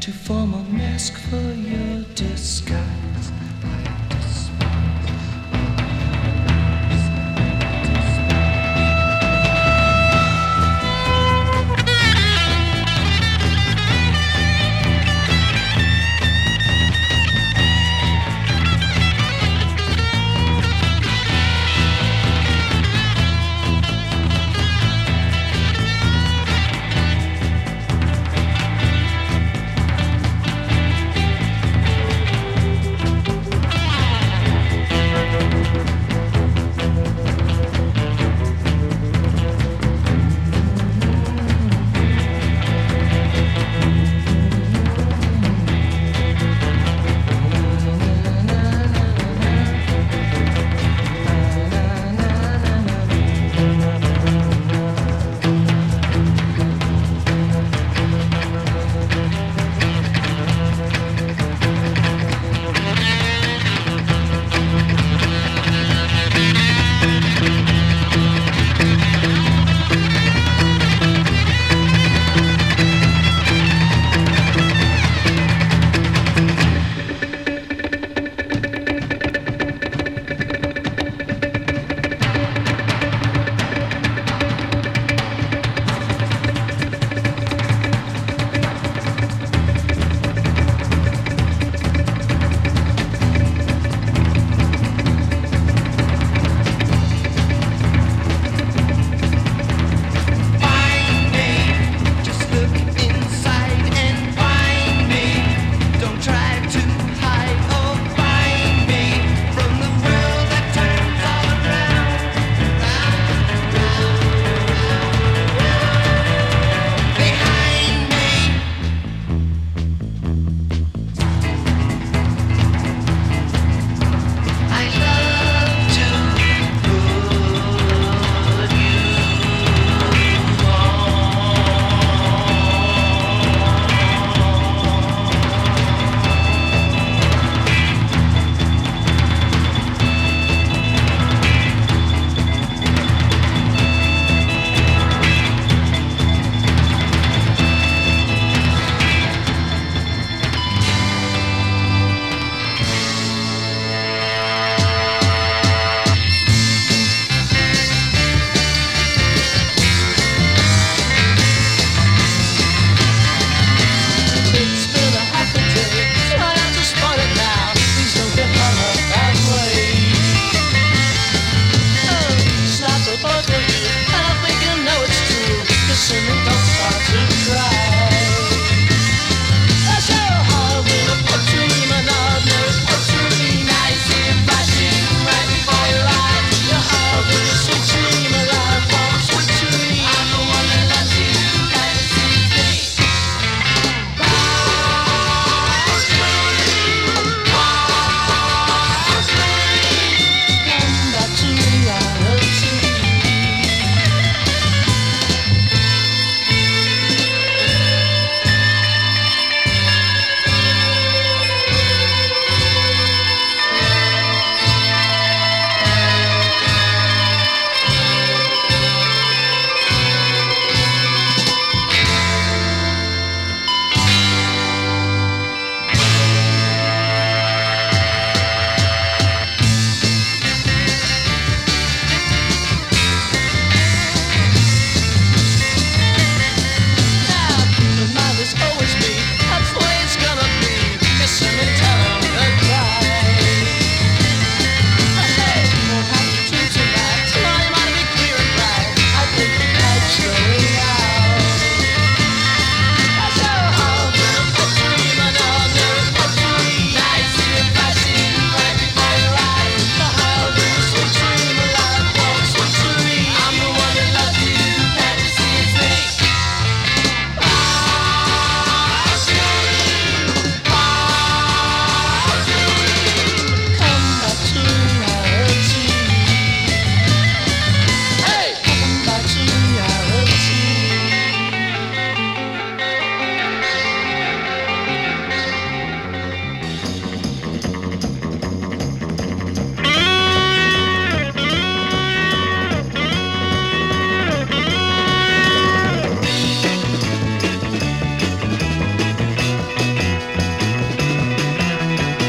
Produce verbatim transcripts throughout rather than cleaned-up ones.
to form a mask for your disguise. I despise.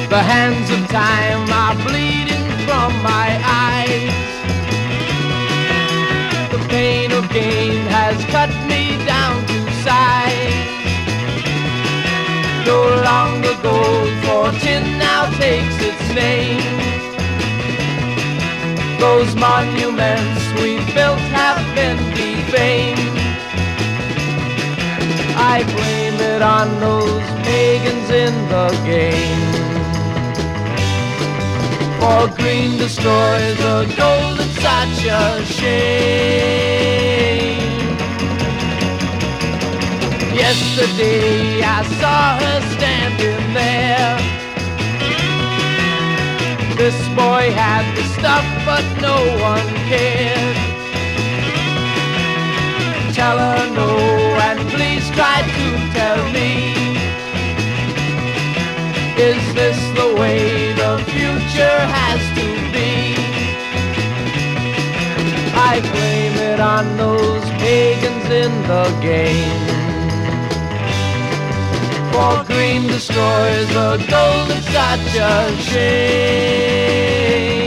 The hands of time are bleeding from my eyes. The pain of gain has cut me down to size. No longer gold fortune now takes its name. Those monuments we built have been defamed. I blame it on those pagans in the game. For green destroys the gold, it's such a shame. Yesterday I saw her standing there. This boy had the stuff but no one cared. Tell her no and please try to tell me, is this the way the future has to be? I blame it on those pagans in the game. For green destroys the gold, it's such a shame.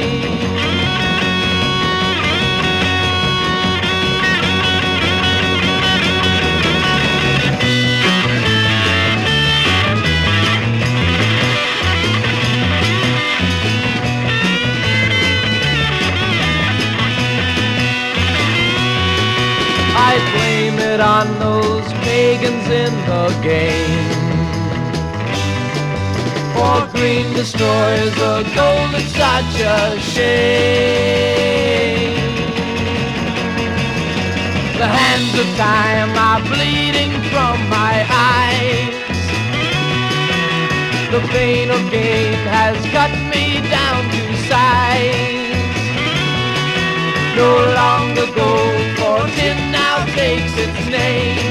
I blame it on those pagans in the game. For green destroys the gold, it's such a shame. The hands of time are bleeding from my eyes. The pain of gain has cut me down to size. No longer gold fortune now takes its name.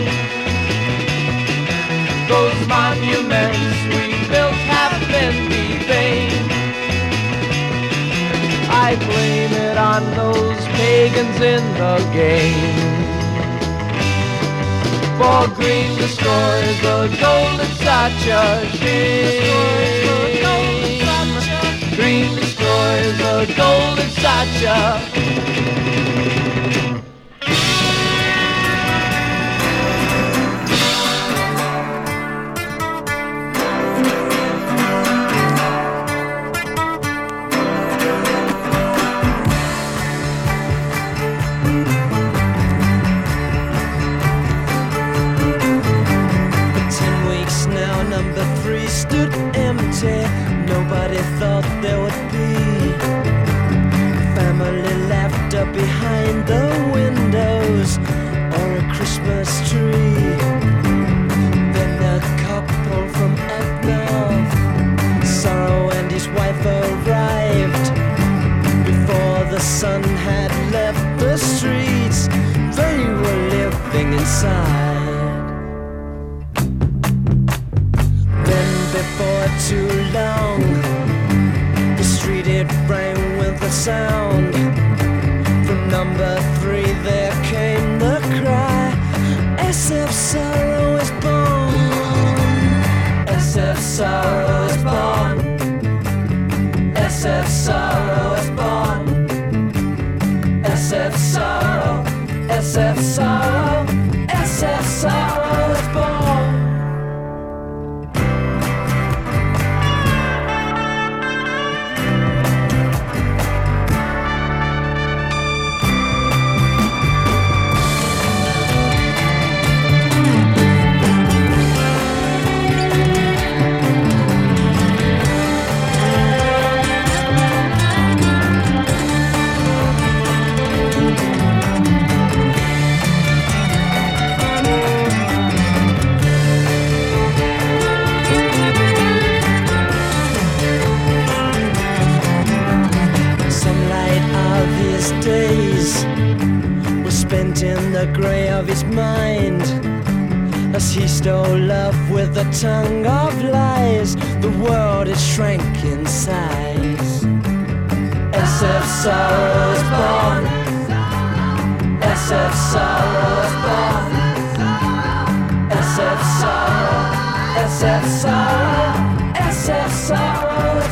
Those monuments we built have been defamed. I blame it on those pagans in the game. For green destroys the gold, it's such a shame. Green destroys the gold, it's such a nobody thought there would be family laughter behind the windows or a Christmas tree. Then a couple from up north, Sorrow and his wife arrived. Before the sun had left the streets, they were living inside. Then before too long, the street it rang with a sound. From number three there came the cry, S F Sorrow is born. S F Sorrow is born. S F Sorrow is born. S F Sorrow, S F Sorrow, S F Sorrow is born. Days were spent in the grey of his mind, as he stole love with the tongue of lies. The world it shrank in size. S F Sorrow is born. S F Sorrow is born. S F Sorrow, S F Sorrow, S F Sorrow.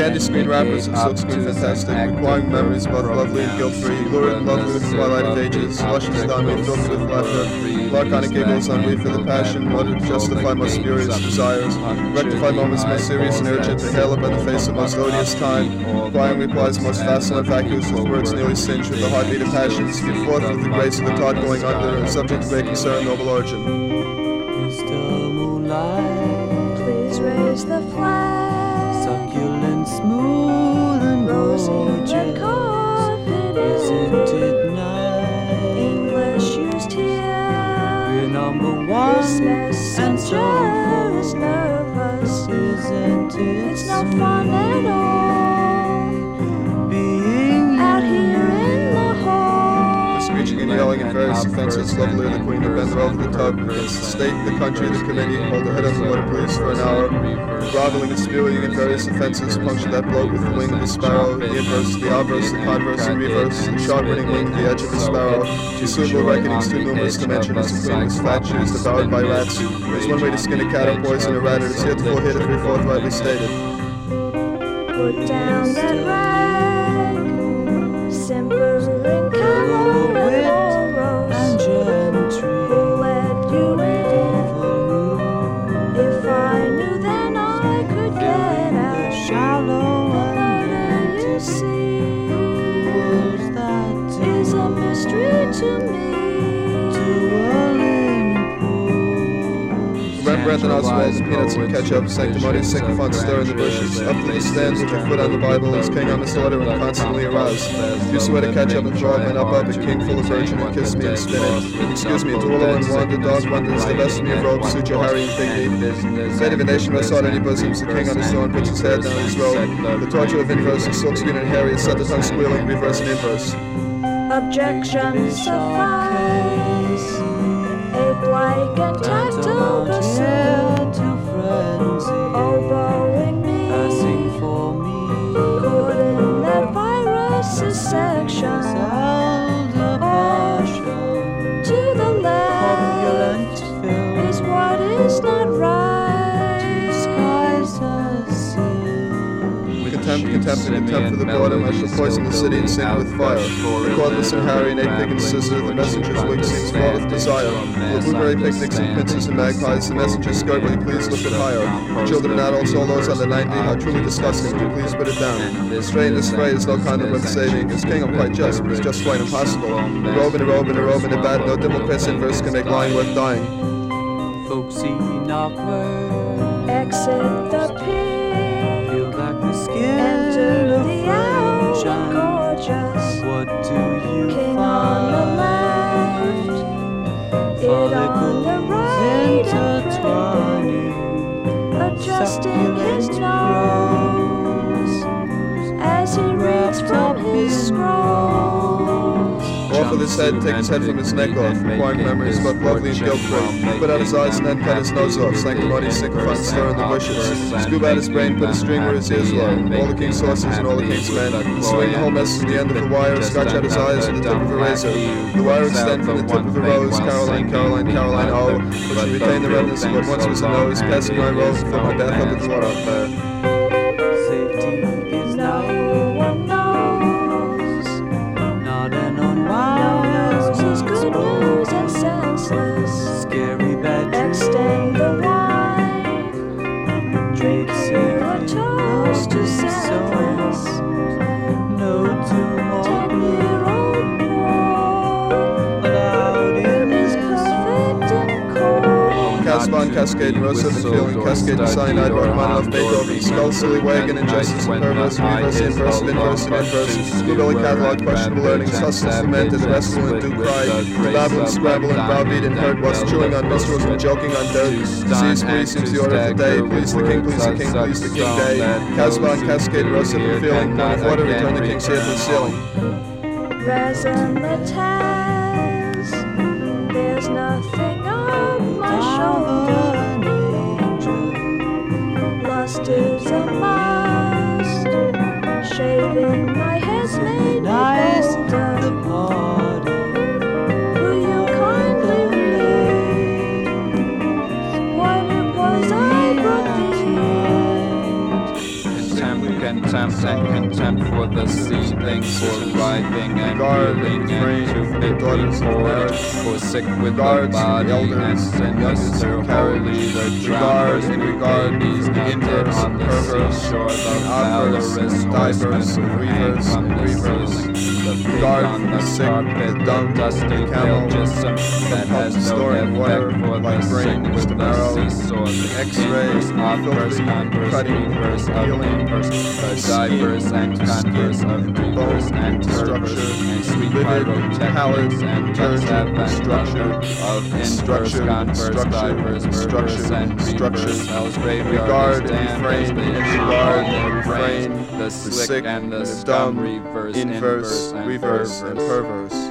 Candy screen rappers and silkscreen fantastic, requiring memories both lovely and guilt-free, lurid and lovely with the twilight of ages, luscious dummy, filthy with laughter, laconic giggles on we for the passion, order to justify most spurious desires, rectify moments most serious and urgent, to hail up by the face of most odious time, requiring replies most facile and vacuous with words nearly singed with the heartbeat of passions, give forth with the grace of the tide going under, and subject to great concern, noble origin. Mister Moonlight, Please raise the flag. succulent, smooth and Rosy gorgeous. red carpet is Isn't it nice? English used here. We're number This one messenger and so is forth. nervous. Isn't it It's no fun at all. being Out here in the hall. Screeching and yelling at various offenses, lovely the queen to bend her over the tub, against the state, the country, the committee, hold her head on the water police for an hour, groveling and spewing at various offenses, puncture that bloke with the wing of a sparrow, the inverse, the obverse, the converse, and reverse, the sharp-winning wing of the edge of a sparrow, two suitable reckonings too numerous to mention as the queen was fat shoes devoured by rats. There's one way to skin a cat or poison a rat, it is here to full hit if you're forthrightly stated. Put down that rag. Simpering Carol and Rose. and gentry. Who let you in? If I knew, then I could get The out. shallow The and murder you see pools that is a mystery to me. Rembrandt and Oswald, peanuts and ketchup, sanctimonious sycophant stir in the bushes, up to the stands with your foot on the Bible, as king on his order and constantly aroused. You swear to catch up and frog, and up up a king full of virgin and kiss me and spin it. Excuse me, to all of one, the dog wonders, the best of me of robes, suit your Harry and Digby. Fate of a nation rests on any bosoms, the king on his throne puts his head down his robe. The torture of inverse and silkscreen and Harry is set the tongue squealing, reverse and inverse. Objections suffice. Ape like and tactile pursuit. to frenzy, Elbowing me. passing for me. Caught in that virus's section. Held a passion, To the opulent left film, is what is not right. skies as sin. Contempt, contempt, and contempt for the boredom, I shall poison the city and sing it with fire. The cordless and Harry and eight pig and scissor, the messenger's wig seems full with desire. The blueberry picnics and pincers and magpies, the messenger's skirtly, please lift it higher. Children and adults, all those under ninety, how truly disgusting, would you please put it down? Stray in this fray is no condom worth saving. As king I'm quite just, but it's just quite impossible. A robe and a robe and a robe and a bad, no dimple piss in verse can make lying worth dying. Folksy knocker, Exit the pig. peel back the skin Enter of the hour friendship. gorgeous. What do you King find? on the left. It on the right. Intertwining, Adjusting his nose as he reads from his scrolls. Off with his head, take his head from his neck off, requiring memories both lovely and guilt-free. Put out his eyes and then cut his nose off, sanctimonious sycophant stir in the bushes. Scoop out his brain, put a string where his ears were. All the king's horses and all the king's men. Swing the whole mess to the end of the wire, scratch out his eyes with the tip of a razor. The wire extend from the tip of a rose, Caroline, Caroline, Caroline, oh. But she retained the redness of what once was a nose, passing my robe, fill my bath up with water. safety is No now one knows. not an No unwise knows is good news and senseless. scary bad Extend the wine. Drink here a toast to senseless. no tomorrow Ten-year-old boy allowed in is this perfect and cold. Caspon, Cascade, Rosa, the feeling, Cascade, Cyanide, Rachmaninoff, Beethoven, Skull, Silly Wagon, Injustice, and Perverse, Reverse, Inverse, Inverse, and Inverse, Bluebelly Catalog, Questionable Earnings, Hustles, Lamented, Restful, and Do Cry, Babble and Scrabble and Browbeat and Hurt, whilst chewing on minstrels and joking on dirt. Disease, please, seems the order of the day, please the king, please the king, please the king day. Caspon, Cascade, Rosa, the feeling, point of order, return the king's here to the ceiling. Razzmatazz, there's nothing on my shoulder. Lust is a must. Shaving my head's made me nice bolder. the party Will you kindly read what it was I brought thee? Contempt, contempt, contempt and contempt for the seething, for writhing and reeling, and to fit before, for sick with the body and sinister, holy the drowners in babies napped on the seashore, the valorous horsemen who hang from the ceiling, the pig on the carpet, the dusty pale jism that has no effect for the sick with the seesaw, the X-rays, obverse, converse, reverse of inverse, the diverse and converse of reverse and perverse, and sweet pyrotechnics and method structure of inverse, converse, diverse, perverse, and reverse, hell's graveyard, refrain, regard, refrain, the slick and the dumb, reverse, inverse, reverse, and perverse.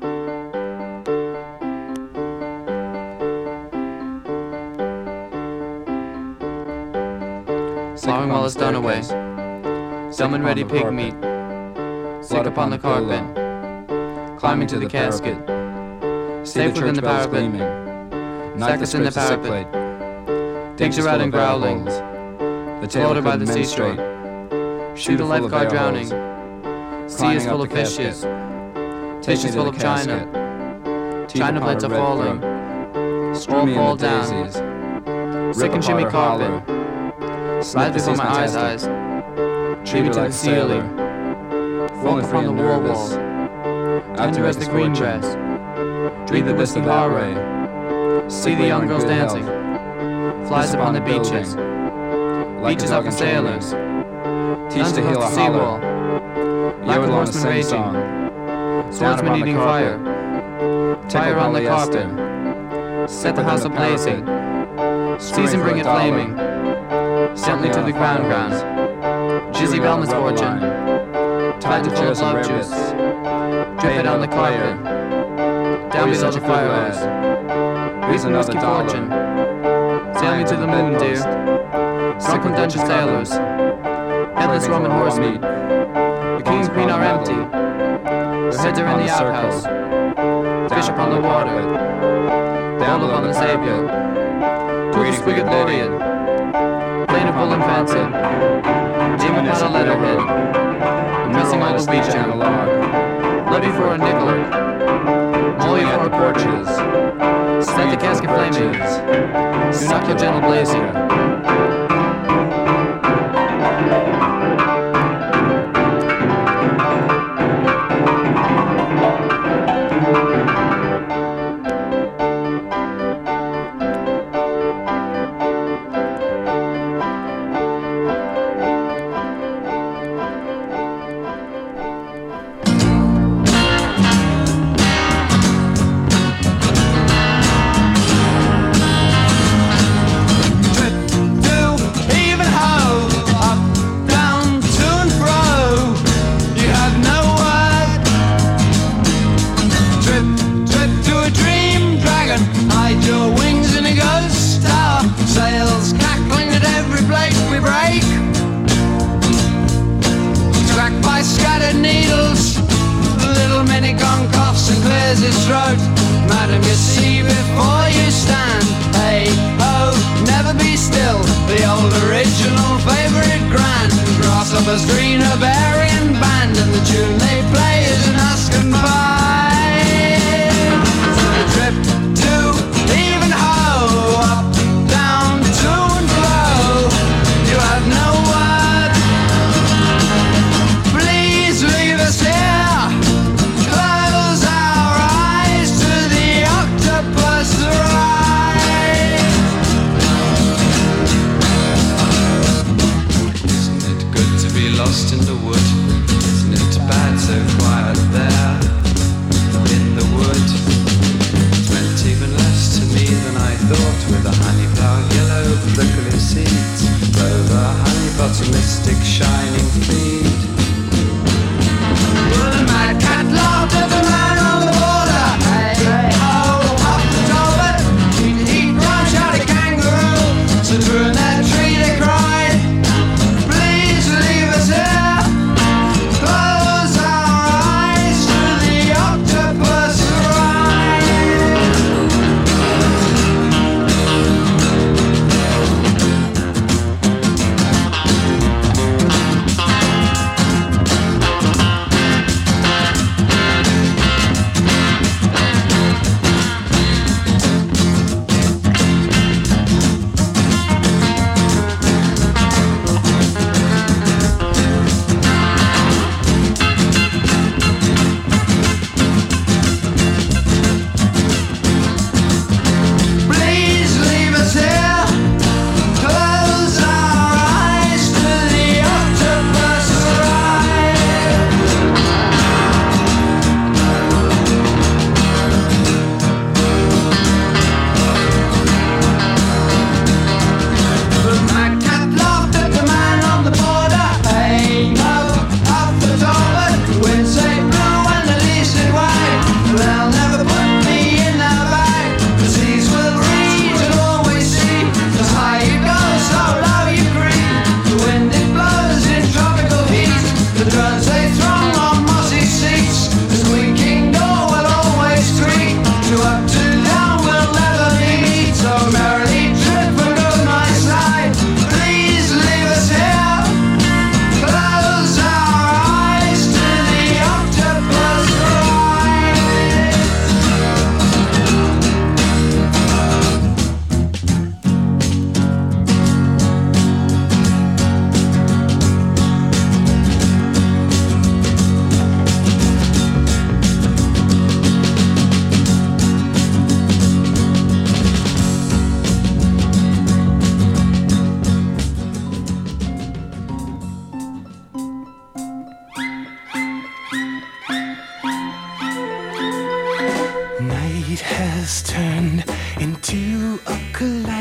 Plowing while it's done away. Dumb and ready pig meat. Sick upon the carpet. Climbing to the casket. Safe within the parapet. Sackets in the parapet. Pigs are out and growling. Slaughtered by the seashore. See the lifeguard drowning. Sea is full of fishes. Fishes full of china. China plates are falling. All fall down. Sick and shimmy carpet. Slide before my eyes, eyes. Treat me to the ceiling. Walk upon the wall wall. Tender as the green grass. Drink the whiskey barway. See the young girls dancing. Flies upon the beaches. Beaches are for sailors. Teach to heal a seawall. Like a horseman raging. Swordsman eating fire. Fire on the carpet. Set the house ablazing. Season bring it flaming. Gently to the ground ground. Jizzy Bell misfortune. Tied to full of love juice. Drip it on the carpet. Down below the fire hose. Reason whiskey fortune. Sail me to the moon, dear. Drunken Dutch sailors. Headless Roman horse meat. The king and queen are empty. Their heads are in the outhouse. Fish upon the water. Down upon the Savior. Greeting frigate Lothian. Plain of wool and fancy. Demon upon a letterhead. Dressing on the beach analog. Levy for a nickel. Molly for a porches. Set the casket flaming. Do not kill gentle blazing.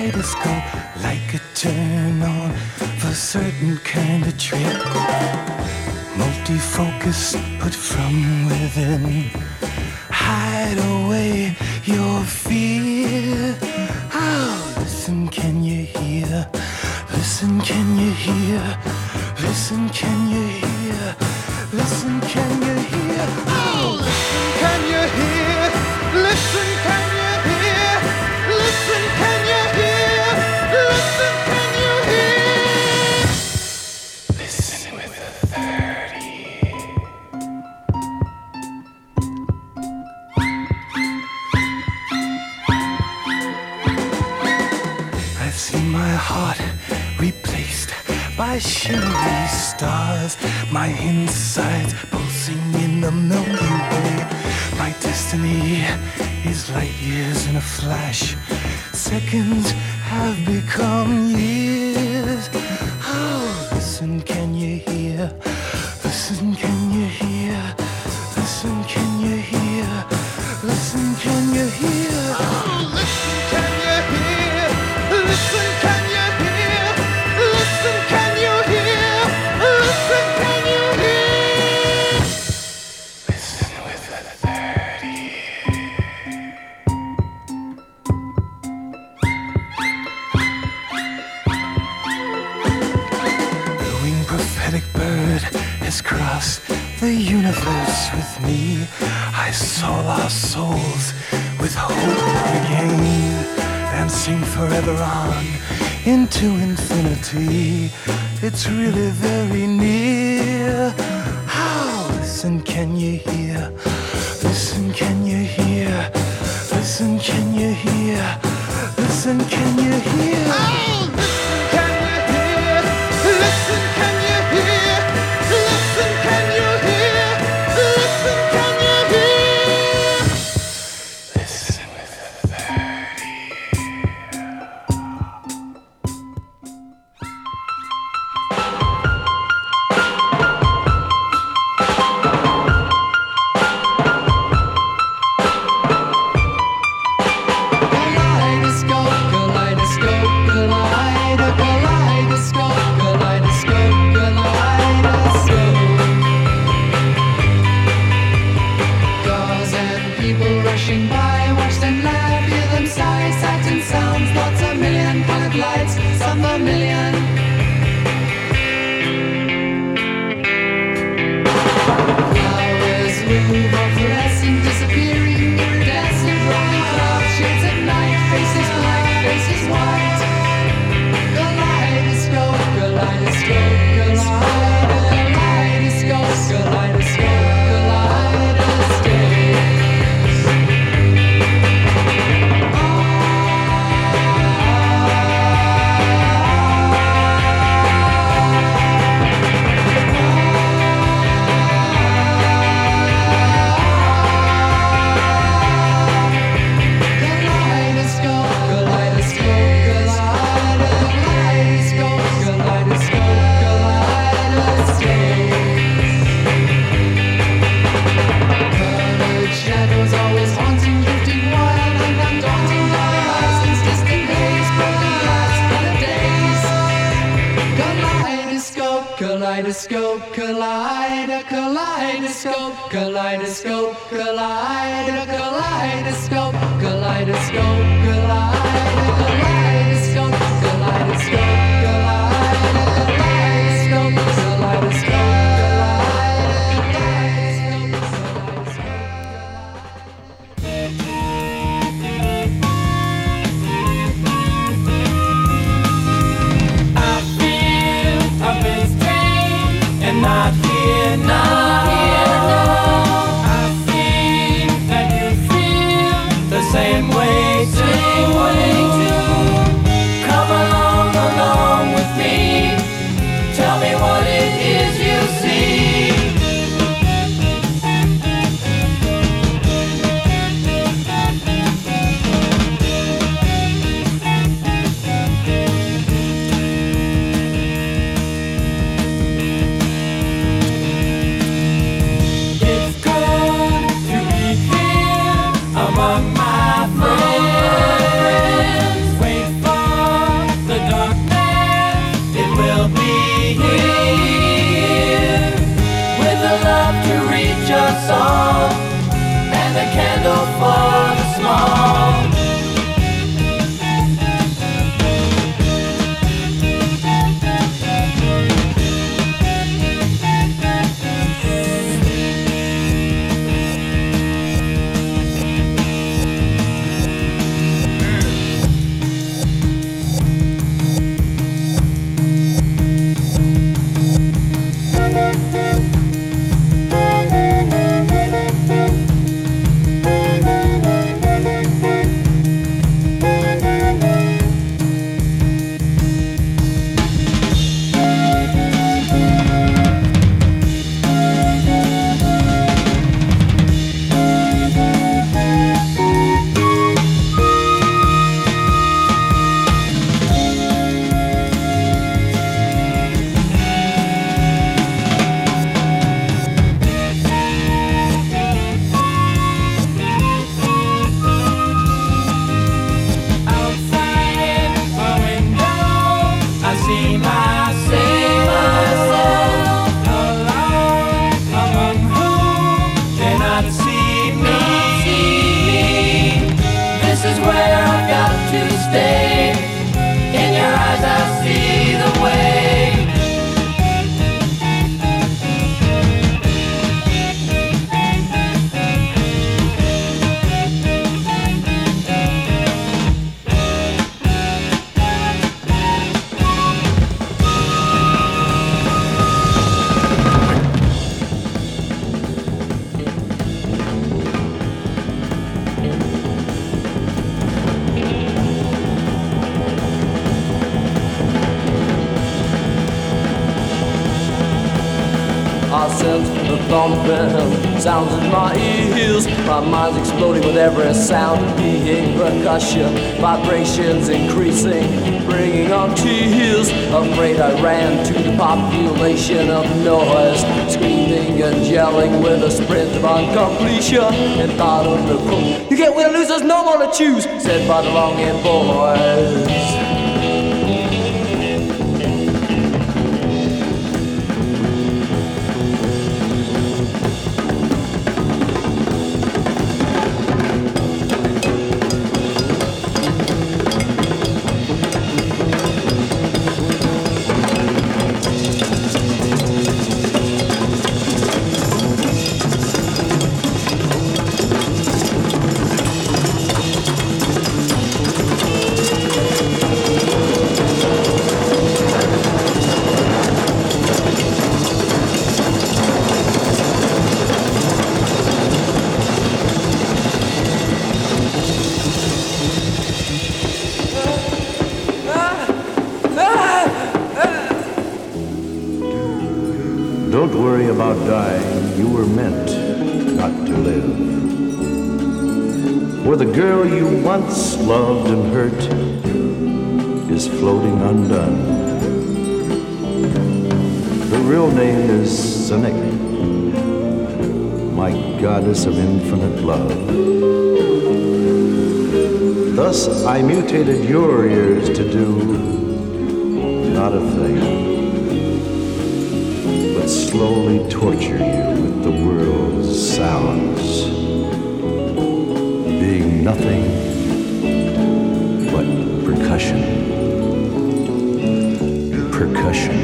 kaleidoscope, like a turn on for a certain kind of trip. Multi-focus, but from within. Hide away your fear. Oh, listen, can you hear? Listen, can you hear? Listen, can you hear? Listen, can you hear? Oh, listen, can you hear? Listen, can you hear? Listen, can you hear? Listen, can you hear? Listen with a thirty. I've seen my heart replaced by shimmery stars, my insides pulsing in the Milky Way. My destiny is light years in a flash. Seconds have become years. Oh, listen, can you hear? Listen, can you hear? Listen, can you hear? Listen, can you hear? Oh, listen, can you hear? Listen, can you hear? Listen, can you hear? Listen, can you hear? Listen with a thirty. The winged prophetic bird has crossed the universe with me. I saw our souls with hope regain, dancing forever on into infinity. It's really very near. Oh, listen, can you hear? Listen, can you hear? Listen, can you hear? Listen, can you hear? Oh, listen, can you hear? Listen, can you hear? Listen, can you hear? Listen, can you hear? Listen with a thirty. Kaleidoscope, collider, kaleidoscope, kaleidoscope, collider, kaleidoscope, kaleidoscope, collider, kaleidoscope, kaleidoscope, collider, kaleidoscope, kaleidoscope, not here now. I feel that you feel the same way too. my sense of thumping sounds in my ears. My mind's exploding with every sound being percussion, vibrations increasing, bringing on tears. Afraid I ran to the population of noise, screaming and yelling with a sprint on completion, and thought of the quote, "You can't win or lose, there's no more to choose," said by the long-haired boys. Don't worry about dying, you were meant not to live. For the girl you once loved and hurt is floating undone. Her real name is Seneca, my goddess of infinite love. Thus I mutated your ears to do not a thing, but slowly torture you with the world's sounds, being nothing but percussion. Percussion.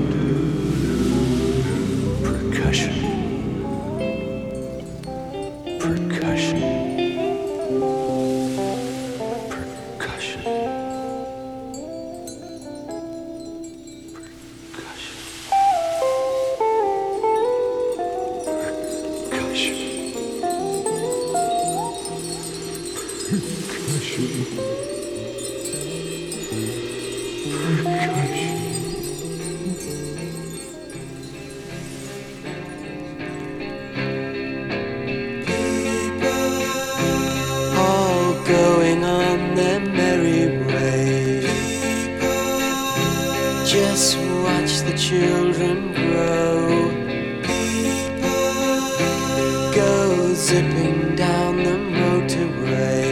Percussion. Percussion. Percussion. All going on their merry way. Just watch the children grow. Go zipping down the motorway.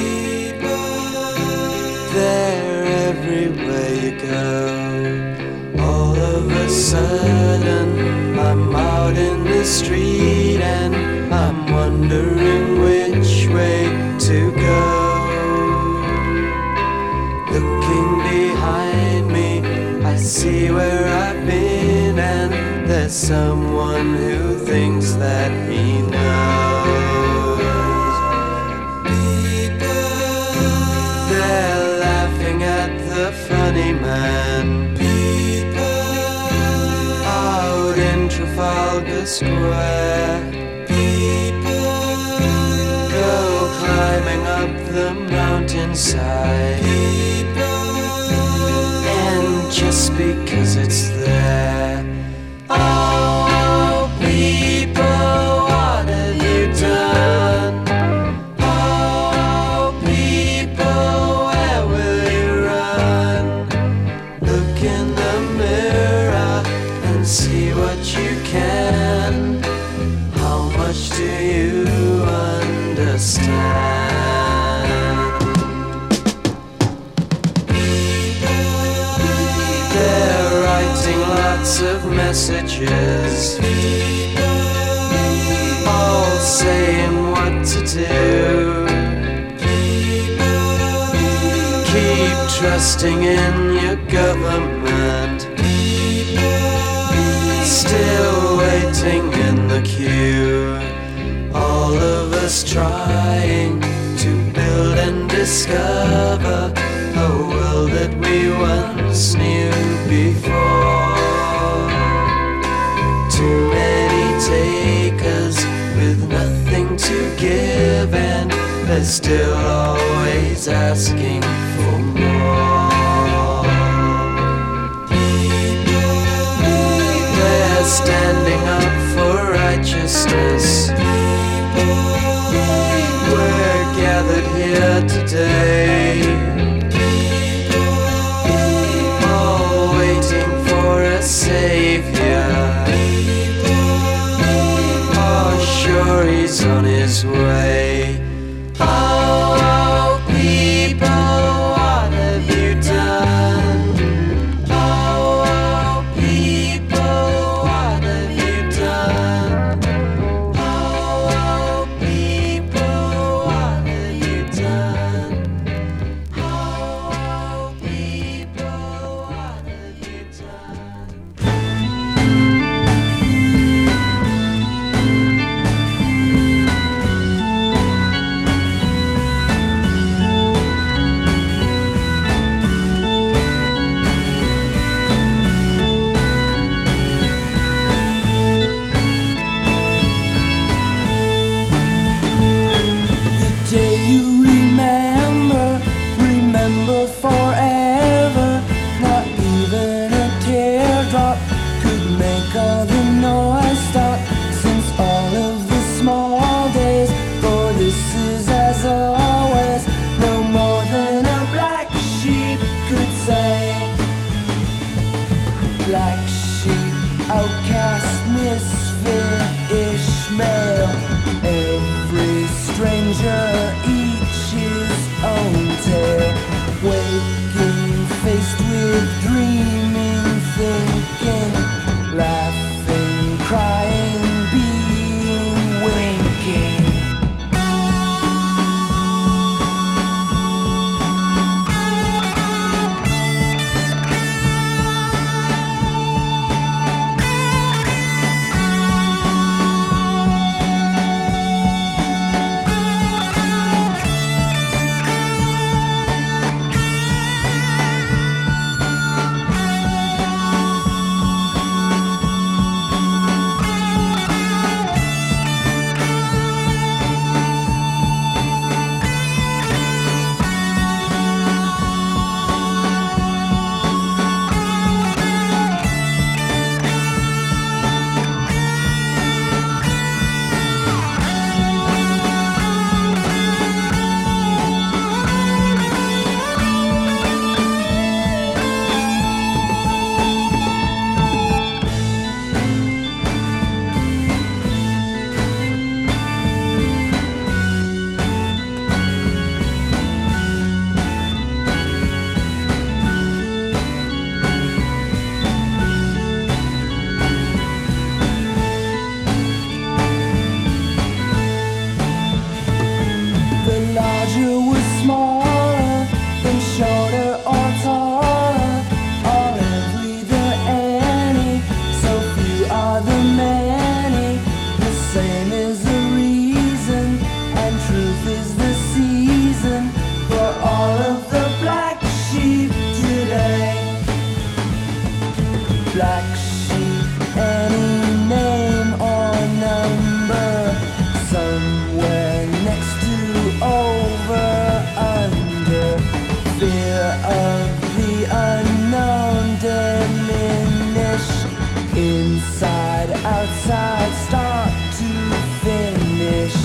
They're everywhere you go. All of a sudden I'm out in the street and I'm wondering which way to go. Looking behind me, I see where I've been, and there's someone who thinks that he knows. They're laughing at the funny man out in Trafalgar Square. Go climbing up the mountainside, and just because it's there, oh people, what have you done? Oh people, where will you run? Look in the mirror and see what you can. How much do you understand? They're writing lots of messages, all saying what to do. Keep trusting in your government, still waiting in the queue. All of us trying to build and discover a world that we once knew before. Too many takers with nothing to give, and they're still always asking for more. They're standing up Black sheep, outcast, misfit, Ishmael. Every stranger each his own tale. Waking, faced with dreaming, thinking, laughing, crying, being, winking. Outside, start to finish.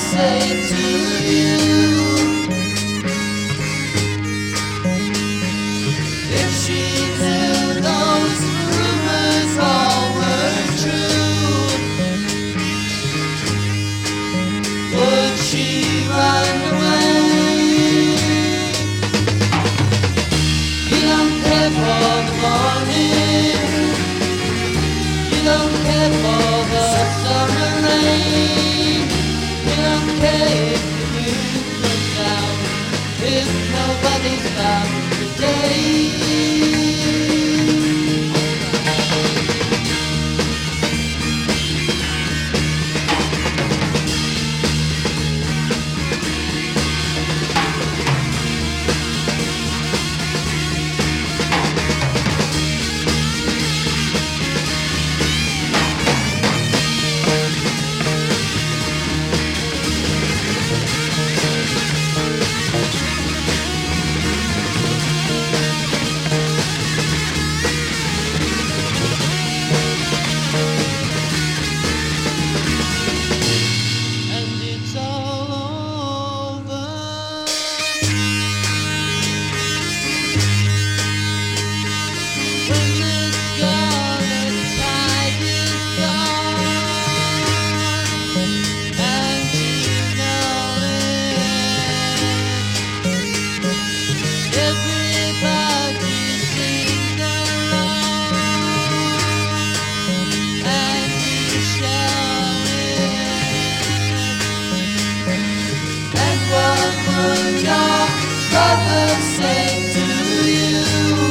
say to you, if she knew those rumors all were true, would she run away? You don't care for the morning, you don't care for the summer rain, you don't care if the moon goes down, if nobody's found today. And it's all over. When the scarlet tide is gone, and you know it, everybody sings along, and you shout it. And what would your brother say to you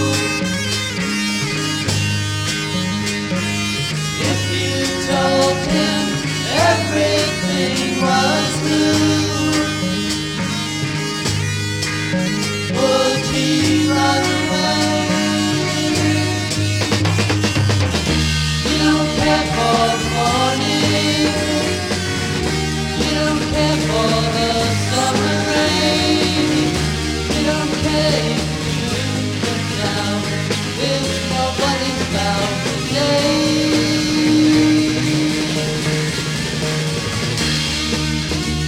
if you told him everything was new? Would he run away? You don't care for the morning, you don't care for the summer rain, you don't care if the moon goes down, if nobody's found today.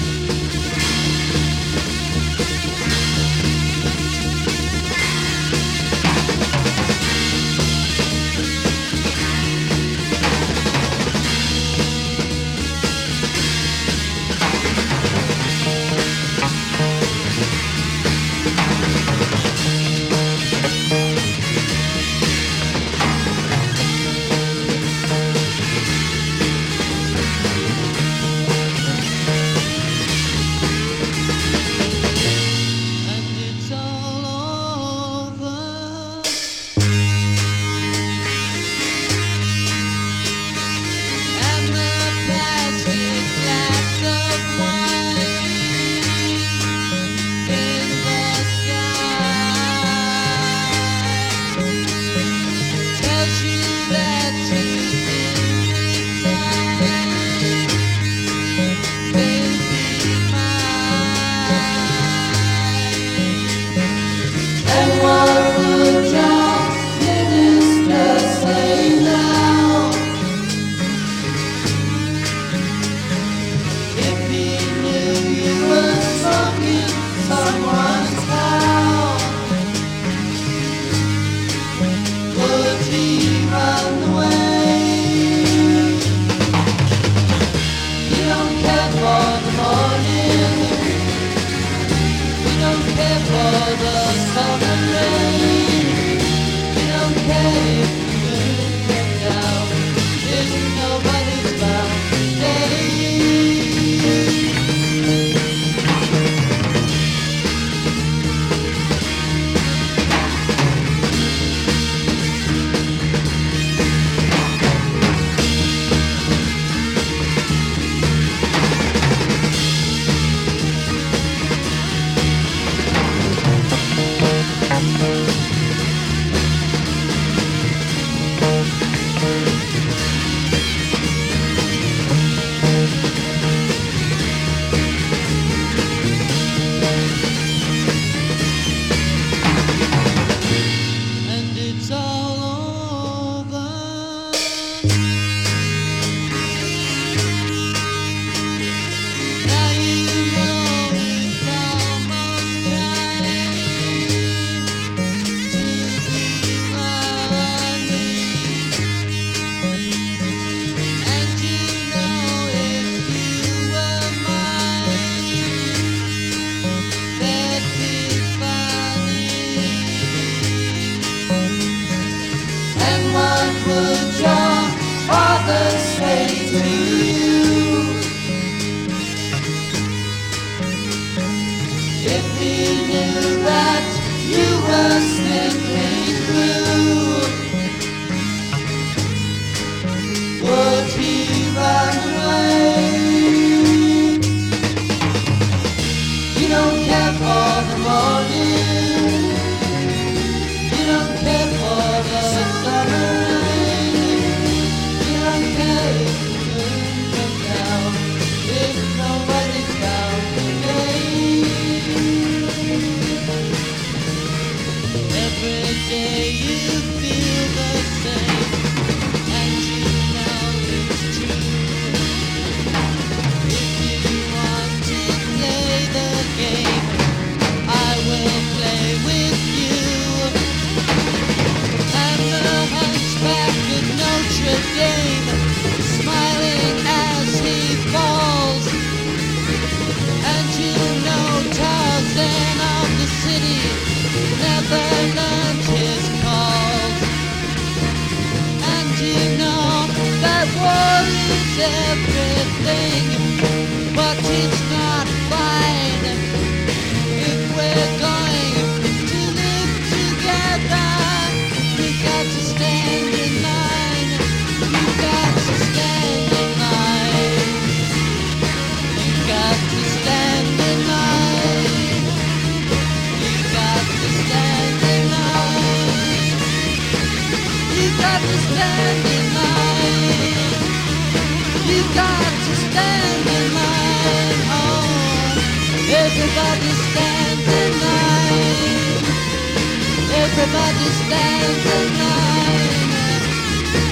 extra game, smiling as he falls. And you know Tarzan of the city never learned his calls. And you know that war is everything, but it's not fine if we're going to live together. We got to stand in line. You got to stand in line. You got to stand in line. You got to stand in line. You got to stand in line. You got to stand in line. Oh, everybody stand in line. Everybody stand in line.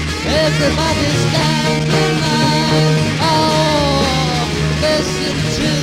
Everybody stand in line. Oh, listen to